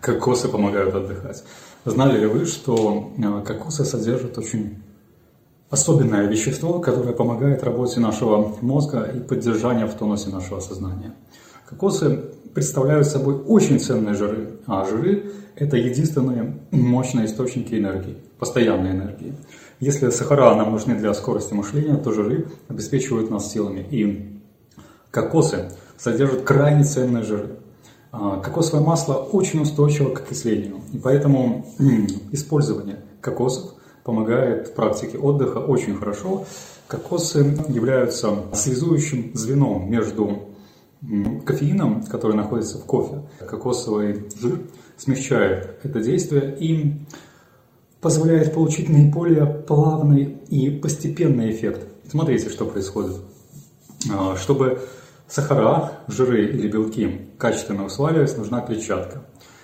Кокосы помогают отдыхать. Знали ли вы, что кокосы содержат очень особенное вещество, которое помогает работе нашего мозга и поддержанию в тонусе нашего сознания? Кокосы представляют собой очень ценные жиры, а жиры – это единственные мощные источники энергии, постоянной энергии. Если сахара нам нужны для скорости мышления, то жиры обеспечивают нас силами. И кокосы содержат крайне ценные жиры. Кокосовое масло очень устойчиво к окислению, и поэтому использование кокосов помогает в практике отдыха очень хорошо. Кокосы являются связующим звеном между кофеином, который находится в кофе. Кокосовый жир смягчает это действие и позволяет получить наиболее плавный и постепенный эффект. Смотрите, что происходит. Чтобы сахара, жиры или белки качественно усваивались, нужна клетчатка.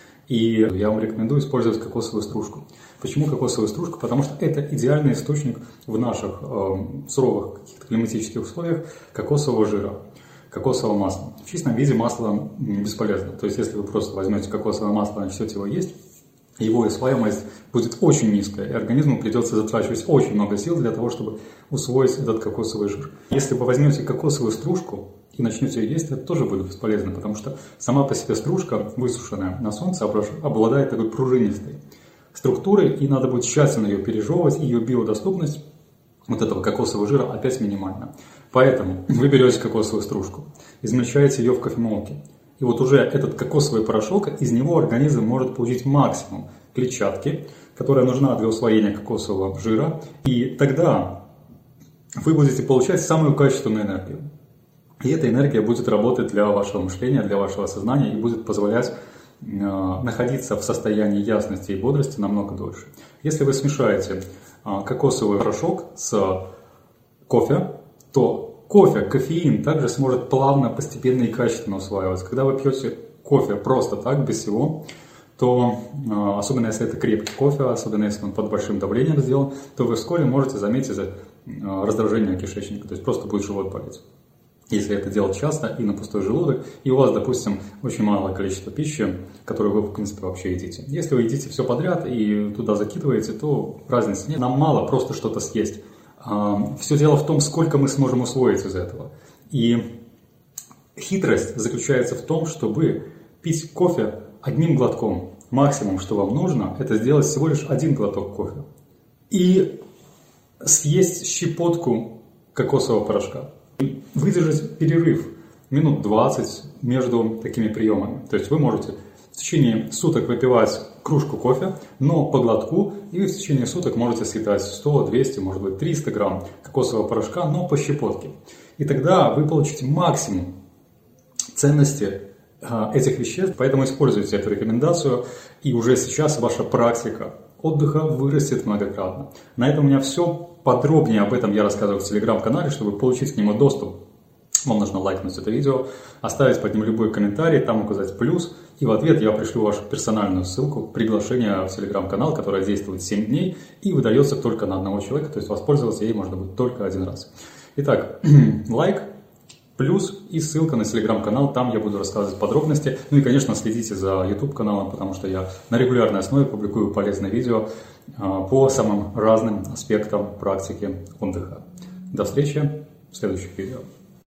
И я вам рекомендую использовать кокосовую стружку. Почему кокосовую стружку? Потому что это идеальный источник в наших суровых каких-то климатических условиях кокосового жира, кокосового масла. В чистом виде масло бесполезно. То есть, если вы просто возьмете кокосовое масло и начнете его есть, его усваиваемость будет очень низкая, и организму придется затрачивать очень много сил для того, чтобы усвоить этот кокосовый жир. Если вы возьмете кокосовую стружку и начнете ее есть, это тоже будет бесполезно, потому что сама по себе стружка, высушенная на солнце, обладает такой пружинистой структурой, и надо будет тщательно ее пережевывать, и ее биодоступность вот этого кокосового жира опять минимальна. Поэтому вы берете кокосовую стружку, измельчаете ее в кофемолке, и вот уже этот кокосовый порошок, из него организм может получить максимум клетчатки, которая нужна для усвоения кокосового жира, и тогда вы будете получать самую качественную энергию. И эта энергия будет работать для вашего мышления, для вашего сознания и будет позволять находиться в состоянии ясности и бодрости намного дольше. Если вы смешаете кокосовый порошок с кофе, то кофеин также сможет плавно, постепенно и качественно усваиваться. Когда вы пьете кофе просто так, без всего, то, особенно если это крепкий кофе, особенно если он под большим давлением сделан, то вы вскоре можете заметить раздражение кишечника, то есть просто будет живот болеть. Если это делать часто и на пустой желудок, и у вас, допустим, очень малое количество пищи, которую вы, в принципе, вообще едите. Если вы едите все подряд и туда закидываете, то разницы нет. Нам мало просто что-то съесть. Все дело в том, сколько мы сможем усвоить из этого. И хитрость заключается в том, чтобы пить кофе одним глотком. Максимум, что вам нужно, это сделать всего лишь один глоток кофе. И съесть щепотку кокосового порошка. Выдержать перерыв минут 20 между такими приемами. То есть вы можете в течение суток выпивать кружку кофе, но по глотку, и вы в течение суток можете съедать 100, 200, может быть 300 грамм кокосового порошка, но по щепотке. И тогда вы получите максимум ценности этих веществ, поэтому используйте эту рекомендацию, и уже сейчас ваша практика отдыха вырастет многократно. На этом у меня все. Подробнее об этом я рассказываю в телеграм-канале. Чтобы получить к нему доступ, вам нужно лайкнуть это видео, оставить под ним любой комментарий, там указать плюс, и в ответ я пришлю вашу персональную ссылку, приглашение в телеграм-канал, которое действует 7 дней и выдается только на одного человека, то есть воспользоваться ей можно будет только один раз. Итак, лайк, плюс и ссылка на телеграм-канал, там я буду рассказывать подробности. Ну и, конечно, следите за YouTube-каналом, потому что я на регулярной основе публикую полезные видео по самым разным аспектам практики отдыха. До встречи в следующих видео.